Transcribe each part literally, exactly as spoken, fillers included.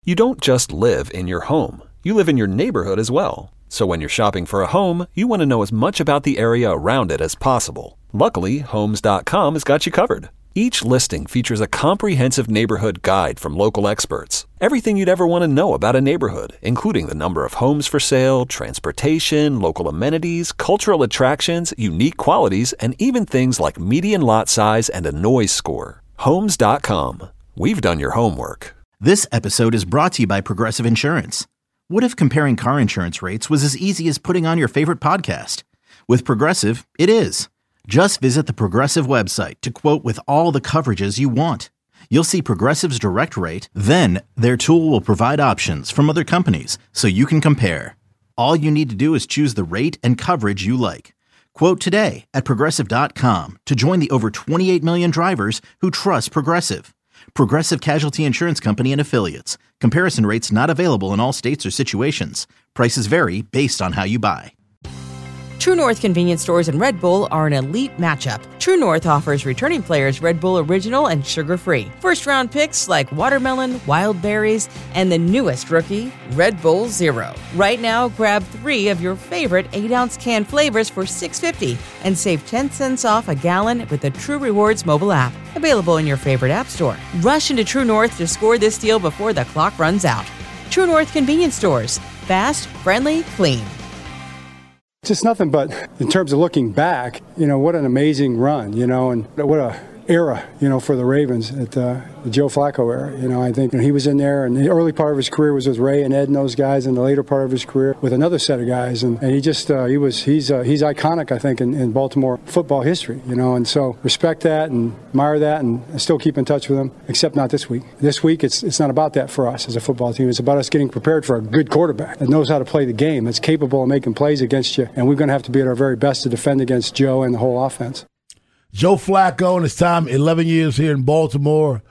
You don't just live in your home. You live in your neighborhood as well. So when you're shopping for a home, you want to know as much about the area around it as possible. Luckily, Homes dot com has got you covered. Each listing features a comprehensive neighborhood guide from local experts. Everything you'd ever want to know about a neighborhood, including the number of homes for sale, transportation, local amenities, cultural attractions, unique qualities, and even things like median lot size and a noise score. Homes dot com. We've done your homework. This episode is brought to you by Progressive Insurance. What if comparing car insurance rates was as easy as putting on your favorite podcast? With Progressive, it is. Just visit the Progressive website to quote with all the coverages you want. You'll see Progressive's direct rate, then their tool will provide options from other companies so you can compare. All you need to do is choose the rate and coverage you like. Quote today at Progressive dot com to join the over twenty-eight million drivers who trust Progressive. Progressive Casualty Insurance Company and Affiliates. Comparison rates not available in all states or situations. Prices vary based on how you buy. True North convenience stores and Red Bull are an elite matchup. True North offers returning players Red Bull Original and sugar-free. First-round picks like watermelon, wild berries, and the newest rookie, Red Bull Zero. Right now, grab three of your favorite eight-ounce can flavors for six dollars and fifty cents and save ten cents off a gallon with the True Rewards mobile app. Available in your favorite app store. Rush into True North to score this deal before the clock runs out. True North convenience stores. Fast, friendly, clean. Just nothing but in terms of looking back, you know, what an amazing run, you know, and what a era, you know, for the Ravens at uh, the Joe Flacco era. You know, I think you know, he was in there, and the early part of his career was with Ray and Ed and those guys, and the later part of his career with another set of guys, and, and he just uh, he was he's uh, he's iconic, I think, in, in Baltimore football history. You know, and so respect that and admire that, and I still keep in touch with him, except not this week. This week, it's it's not about that for us as a football team. It's about us getting prepared for a good quarterback that knows how to play the game, that's capable of making plays against you, and we're going to have to be at our very best to defend against Joe and the whole offense. Joe Flacco in his time, eleven years here in Baltimore,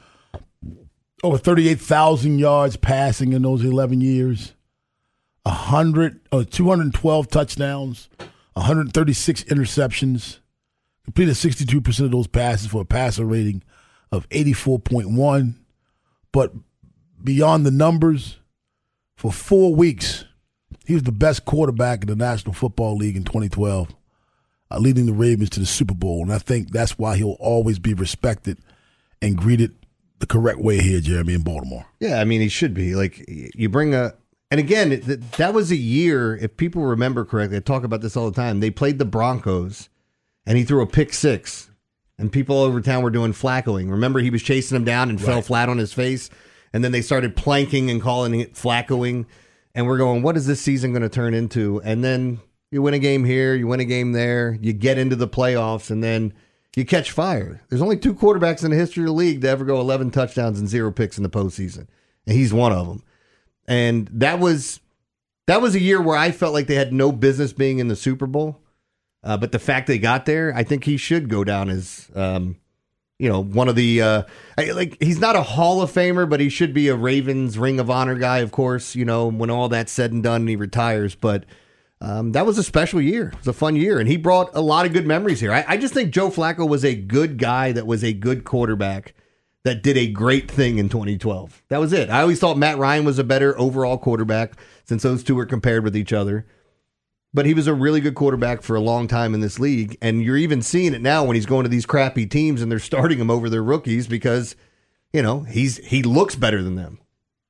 over thirty-eight thousand yards passing in those eleven years, one hundred, oh, two hundred twelve touchdowns, one hundred thirty-six interceptions, completed sixty-two percent of those passes for a passer rating of eighty-four point one. But beyond the numbers, for four weeks, he was the best quarterback in the National Football League in twenty twelve. Uh, leading the Ravens to the Super Bowl. And I think that's why he'll always be respected and greeted the correct way here, Jeremy, in Baltimore. Yeah, I mean, he should be. Like, you bring a – and again, th- that was a year, if people remember correctly, I talk about this all the time, they played the Broncos, and he threw a pick six, and people over town were doing Flaccoing. Remember, he was chasing him down and right. fell flat on his face, and then they started planking and calling it Flaccoing, and we're going, what is this season going to turn into? And then – you win a game here, you win a game there, you get into the playoffs, and then you catch fire. There's only two quarterbacks in the history of the league to ever go eleven touchdowns and zero picks in the postseason, and he's one of them. And that was that was a year where I felt like they had no business being in the Super Bowl, uh, but the fact they got there, I think he should go down as, um, you know, one of the uh, like he's not a Hall of Famer, but he should be a Ravens Ring of Honor guy, of course. You know, when all that's said and done, and he retires, but. Um, that was a special year. It was a fun year, and he brought a lot of good memories here. I, I just think Joe Flacco was a good guy that was a good quarterback that did a great thing in twenty twelve. That was it. I always thought Matt Ryan was a better overall quarterback since those two were compared with each other. But he was a really good quarterback for a long time in this league, and you're even seeing it now when he's going to these crappy teams and they're starting him over their rookies because, you know, he's he looks better than them.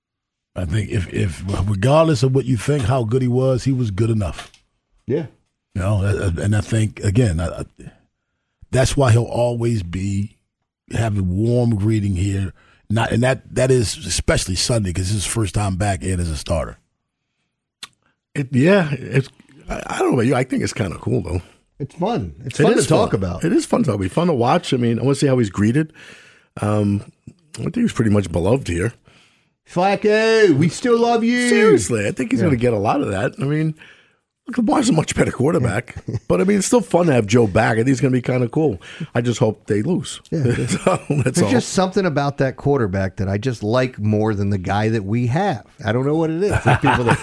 I think if, if regardless of what you think, how good he was, he was good enough. Yeah. You know, and I think, again, I, that's why he'll always be having warm greeting here. Not, and that, that is especially Sunday because it's his first time back in as a starter. It, yeah. It's, I, I don't know about you. I think it's kind of cool, though. It's fun. It's fun it to fun. talk about. It is fun to talk about. It's fun to watch. I mean, I want to see how he's greeted. Um, I think he's pretty much beloved here. Flacco, we still love you. Seriously, I think he's yeah. going to get a lot of that. I mean, Lamar's a much better quarterback, but I mean, it's still fun to have Joe back. I think it's going to be kind of cool. I just hope they lose. Yeah, so, that's There's all. just something about that quarterback that I just like more than the guy that we have. I don't know what it is. There's people that,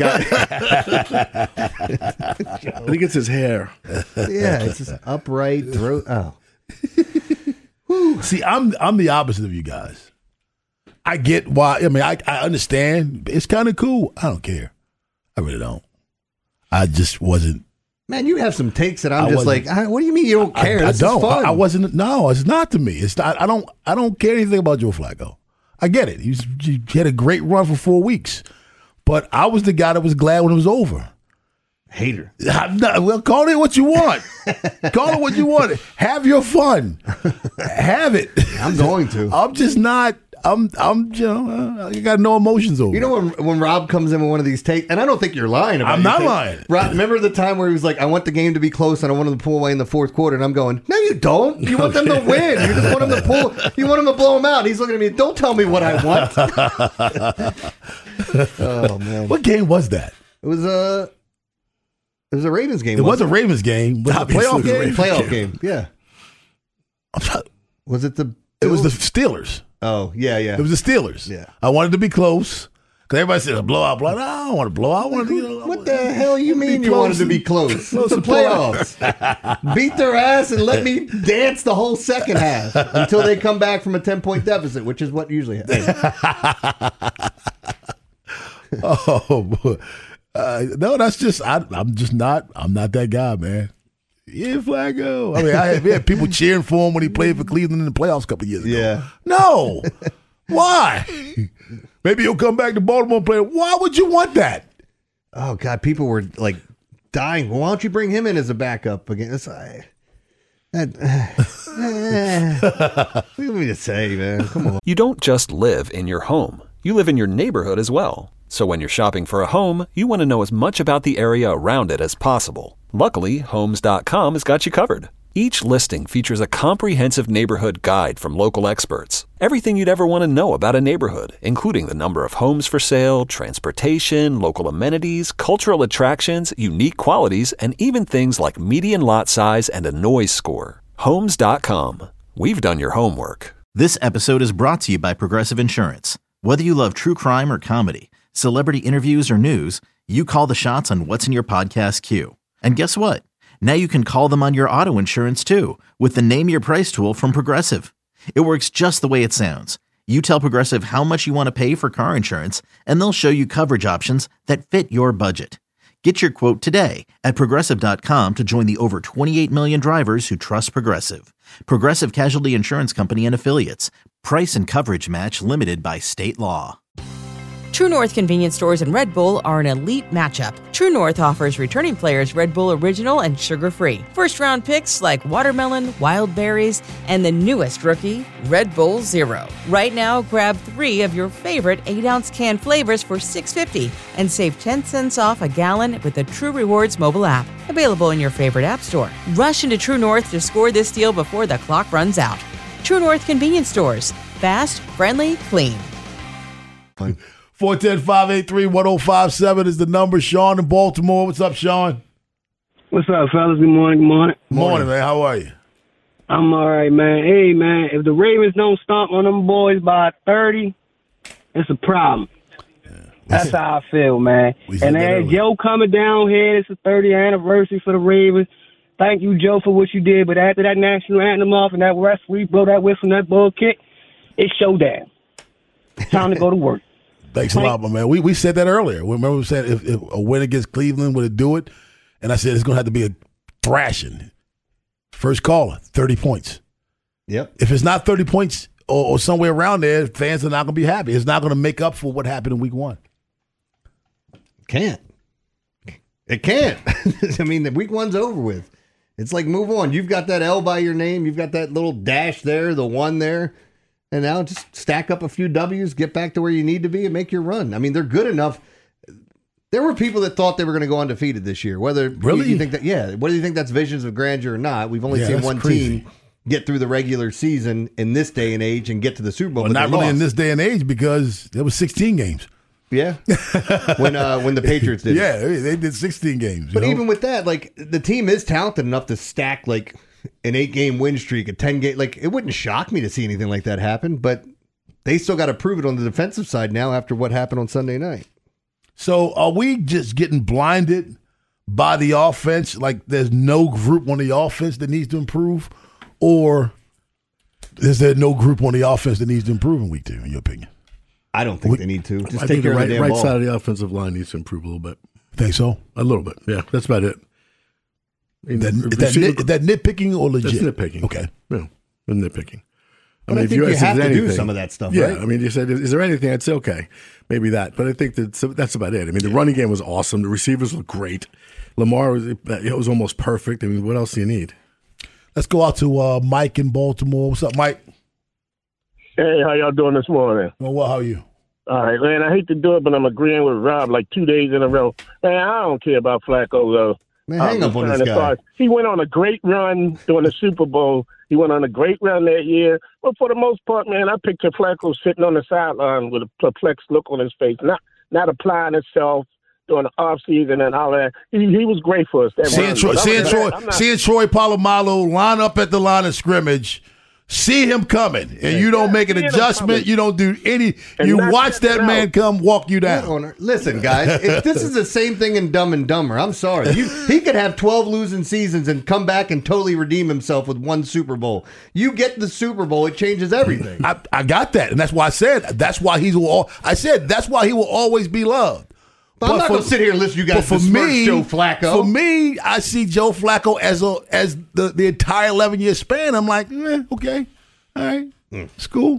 I think it's his hair. Yeah, it's just upright throat. Oh, see, I'm I'm the opposite of you guys. I get why. I mean, I, I understand. It's kind of cool. I don't care. I really don't. I just wasn't. Man, you have some takes that I'm I just like, wasn't- I, what do you mean you don't care? I, I This don't. is fun. I, I wasn't. No, it's not to me. It's not. I don't. I don't care anything about Joe Flacco. I get it. He, he had a great run for four weeks, but I was the guy that was glad when it was over. Hater. I'm not, well, call it what you want. Call it what you want. Have your fun. Have it. I'm going to. I'm just not. I'm. I'm. You know, I got no emotions over. You know when when Rob comes in with one of these takes, and I don't think you're lying about I'm your not take. lying. Rob, remember the time where he was like, I want the game to be close and I want him to pull away in the fourth quarter, and I'm going, no, you don't. You want them to win. You just want them to pull. You want them to blow them out. And he's looking at me, don't tell me what I want. Oh, man. What game was that? It was a, it was a Ravens game. It was a wasn't Ravens game. Was it a Obviously, playoff it was a game? Ravens playoff game. Yeah. I'm sorry. Was it the It was the Bills? Steelers. Oh, yeah, yeah. It was the Steelers. Yeah. I wanted to be close because everybody said a blowout. Blowout. No, I don't want to blow out. I want to. You know, What the hell you mean you close wanted to and- be close? close It's the and pull out. playoffs. Beat their ass and let me dance the whole second half until they come back from a ten-point deficit, which is what usually happens. Oh, boy. Uh, no, that's just I, I'm just not. I'm not that guy, man. Yeah, Flacco. I mean, I had, we had people cheering for him when he played for Cleveland in the playoffs a couple of years ago. Yeah. No. Why? Maybe he'll come back to Baltimore and play. Why would you want that? Oh, God, people were like dying. Well, why don't you bring him in as a backup again? It's, I, that, eh, what do you want me to say, man? Come on. You don't just live in your home. You live in your neighborhood as well. So when you're shopping for a home, you want to know as much about the area around it as possible. Luckily, Homes dot com has got you covered. Each listing features a comprehensive neighborhood guide from local experts. Everything you'd ever want to know about a neighborhood, including the number of homes for sale, transportation, local amenities, cultural attractions, unique qualities, and even things like median lot size and a noise score. Homes dot com. We've done your homework. This episode is brought to you by Progressive Insurance. Whether you love true crime or comedy, celebrity interviews or news, you call the shots on what's in your podcast queue. And guess what? Now you can call them on your auto insurance too with the Name Your Price tool from Progressive. It works just the way it sounds. You tell Progressive how much you want to pay for car insurance, and they'll show you coverage options that fit your budget. Get your quote today at Progressive dot com to join the over twenty-eight million drivers who trust Progressive. Progressive Casualty Insurance Company and Affiliates. Price and coverage match limited by state law. True North convenience stores and Red Bull are an elite matchup. True North offers returning players Red Bull Original and sugar-free. First-round picks like watermelon, wild berries, and the newest rookie, Red Bull Zero. Right now, grab three of your favorite eight-ounce can flavors for six dollars and fifty cents and save ten cents off a gallon with the True Rewards mobile app. Available in your favorite app store. Rush into True North to score this deal before the clock runs out. True North convenience stores. Fast, friendly, clean. four one zero, five eight three, one zero five seven is the number. Sean in Baltimore. What's up, Sean? What's up, fellas? Good morning. Good morning. Morning, man. How are you? I'm all right, man. Hey, man, if the Ravens don't stomp on them boys by thirty, it's a problem. That's how I feel, man. We said And that as earlier. Joe coming down here, it's the thirtieth anniversary for the Ravens. Thank you, Joe, for what you did. But after that national anthem off and that referee blow that whistle and that bull kick, it's showdown. Time to go to work. Thanks a lot, my man. We we said that earlier. Remember we said if, if a win against Cleveland would it do it? And I said it's going to have to be a thrashing. First caller, thirty points. Yep. If it's not thirty points or, or somewhere around there, fans are not going to be happy. It's not going to make up for what happened in week one. Can't. It can't. I mean, the week one's over with. It's like, move on. You've got that L by your name. You've got that little dash there, the one there. And now just stack up a few W's, get back to where you need to be, and make your run. I mean, they're good enough. There were people that thought they were going to go undefeated this year. Whether Really? you think that, yeah. Whether you think that's visions of grandeur or not, we've only Yeah, seen that's one crazy. team get through the regular season in this day and age and get to the Super Bowl. Well, but not they really in lost. this day and age because there was sixteen games. Yeah, when uh, when the Patriots did. it. Yeah, they did sixteen games. you But know? even with that, like the team is talented enough to stack like an eight game win streak, a ten game. Like it wouldn't shock me to see anything like that happen. But they still got to prove it on the defensive side now after what happened on Sunday night. So are we just getting blinded by the offense? Like there's no group on the offense that needs to improve? Or is there no group on the offense that needs to improve in week two, in your opinion? I don't think we, they need to. Just I take think care the right, of the damn right ball. side of the offensive line needs to improve a little bit. Think so? A little bit, yeah. That's about it. I mean, that, receiver, that, nit, that nitpicking or legit? That's nitpicking. Okay. Yeah, nitpicking. But I, mean, I think you, you have to anything, do some of that stuff, yeah, right? I mean, you said, is there anything? I'd say, okay, maybe that. But I think that that's about it. I mean, the running game was awesome. The receivers looked great. Lamar, was, it was almost perfect. I mean, what else do you need? Let's go out to uh, Mike in Baltimore. What's up, Mike? Hey, how y'all doing this morning? Well, well, how are you? All right, man, I hate to do it, but I'm agreeing with Rob like two days in a row. Man, I don't care about Flacco, though. Man, hang up on this guy. Start. He went on a great run during the Super Bowl. He went on a great run that year. But for the most part, man, I picture Flacco sitting on the sideline with a perplexed look on his face, not not applying himself during the offseason and all that. He, he was great for us. That seeing, Troy, seeing, Troy, not, seeing Troy Polamalu line up at the line of scrimmage, see him coming, and you don't make an adjustment. You don't do any. And you watch that man come walk you down. Listen, guys, if this is the same thing in Dumb and Dumber. I'm sorry. You, he could have twelve losing seasons and come back and totally redeem himself with one Super Bowl. You get the Super Bowl, it changes everything. I, I got that, and that's why I said that's why he's will. I said that's why he will always be loved. But, but I'm not going to sit here and listen to you guys for me, Joe Flacco. For me, I see Joe Flacco as a as the, the entire eleven year span. I'm like, eh, okay. All right, mm. It's cool.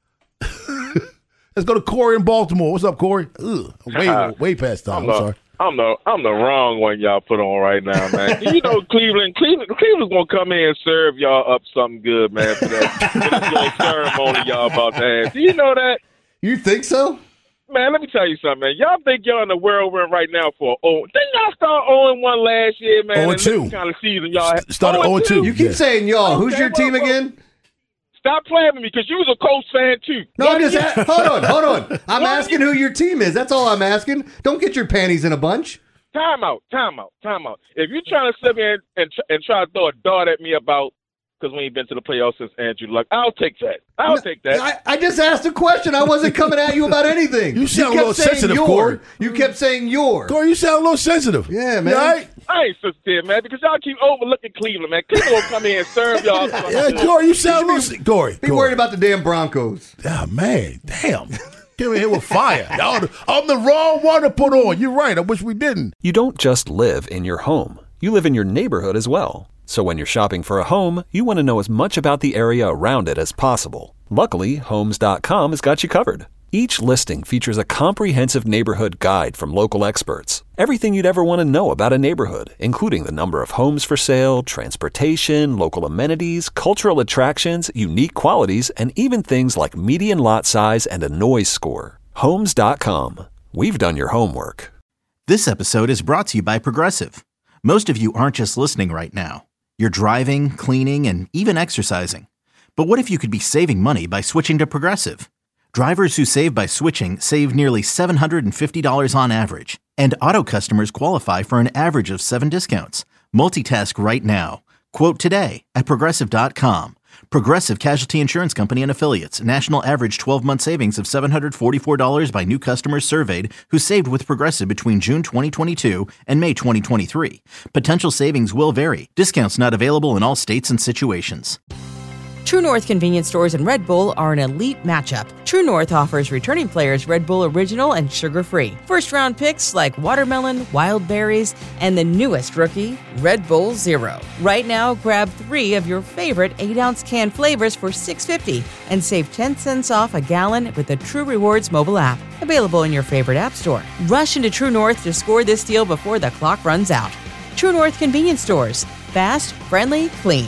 Let's go to Corey in Baltimore. What's up, Corey? Ugh, way, uh, way past time. I'm, I'm the, sorry. I'm the I'm the wrong one y'all put on right now, man. You know Cleveland, Cleveland, Cleveland's gonna come in and serve y'all up something good, man. For that, for that little ceremony y'all about to have. Do you know that? You think so? Man, let me tell you something, man. Y'all think y'all in the whirlwind right now for oh? Didn't y'all start oh and one last year, man? oh and two kind of season y'all had. Started oh and two. You keep yeah. saying y'all. Who's okay, your team well, again? Stop playing with me because you was a Colts fan too. No, I'm just a- hold on, hold on. I'm asking who your team is. That's all I'm asking. Don't get your panties in a bunch. Time out, time out, time out. If you're trying to sit here and, and, and try to throw a dart at me about because we ain't been to the playoffs since Andrew Luck, I'll take that. I'll no, take that. I, I just asked a question. I wasn't coming at you about anything. You sound you a little sensitive, your. Corey. You kept saying your. Corey, you sound a little sensitive. Yeah, man. Right? I ain't sensitive, man, because y'all keep overlooking Cleveland, man. Cleveland will come in and serve y'all. Yeah, Corey, you sound a little... Corey, Be Corey. worried about the damn Broncos. Ah, man. Damn. Came in here with fire. I'm the wrong one to put on. You're right. I wish we didn't. You don't just live in your home. You live in your neighborhood as well. So when you're shopping for a home, you want to know as much about the area around it as possible. Luckily, Homes dot com has got you covered. Each listing features a comprehensive neighborhood guide from local experts. Everything you'd ever want to know about a neighborhood, including the number of homes for sale, transportation, local amenities, cultural attractions, unique qualities, and even things like median lot size and a noise score. Homes dot com. We've done your homework. This episode is brought to you by Progressive. Most of you aren't just listening right now. You're driving, cleaning, and even exercising. But what if you could be saving money by switching to Progressive? Drivers who save by switching save nearly seven hundred fifty dollars on average. And auto customers qualify for an average of seven discounts. Multitask right now. Quote today at Progressive dot com. Progressive Casualty Insurance Company and Affiliates. National average twelve-month savings of seven hundred forty-four dollars by new customers surveyed who saved with Progressive between June twenty twenty-two and May twenty twenty-three. Potential savings will vary. Discounts not available in all states and situations. True North convenience stores and Red Bull are an elite matchup. True North offers returning players Red Bull Original and sugar-free. First-round picks like watermelon, wild berries, and the newest rookie, Red Bull Zero. Right now, grab three of your favorite eight ounce can flavors for six dollars and fifty cents and save ten cents off a gallon with the True Rewards mobile app. Available in your favorite app store. Rush into True North to score this deal before the clock runs out. True North convenience stores. Fast, friendly, clean.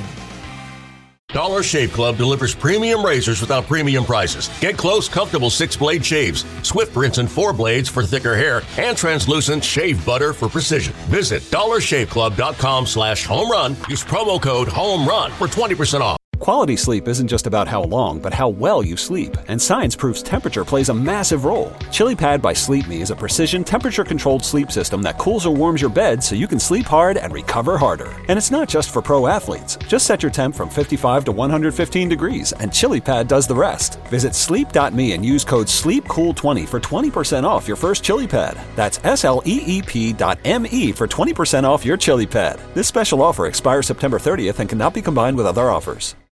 Dollar Shave Club delivers premium razors without premium prices. Get close, comfortable six-blade shaves, swift rinse and four blades for thicker hair, and translucent shave butter for precision. Visit dollar shave club dot com slash home run. Use promo code HOMERUN for twenty percent off. Quality sleep isn't just about how long, but how well you sleep. And science proves temperature plays a massive role. ChiliPad by Sleep Me is a precision temperature-controlled sleep system that cools or warms your bed so you can sleep hard and recover harder. And it's not just for pro athletes. Just set your temp from fifty-five to one hundred fifteen degrees, and ChiliPad does the rest. Visit sleep dot me and use code sleep cool twenty for twenty percent off your first ChiliPad. That's S L E E P dot M E for twenty percent off your ChiliPad. This special offer expires September thirtieth and cannot be combined with other offers.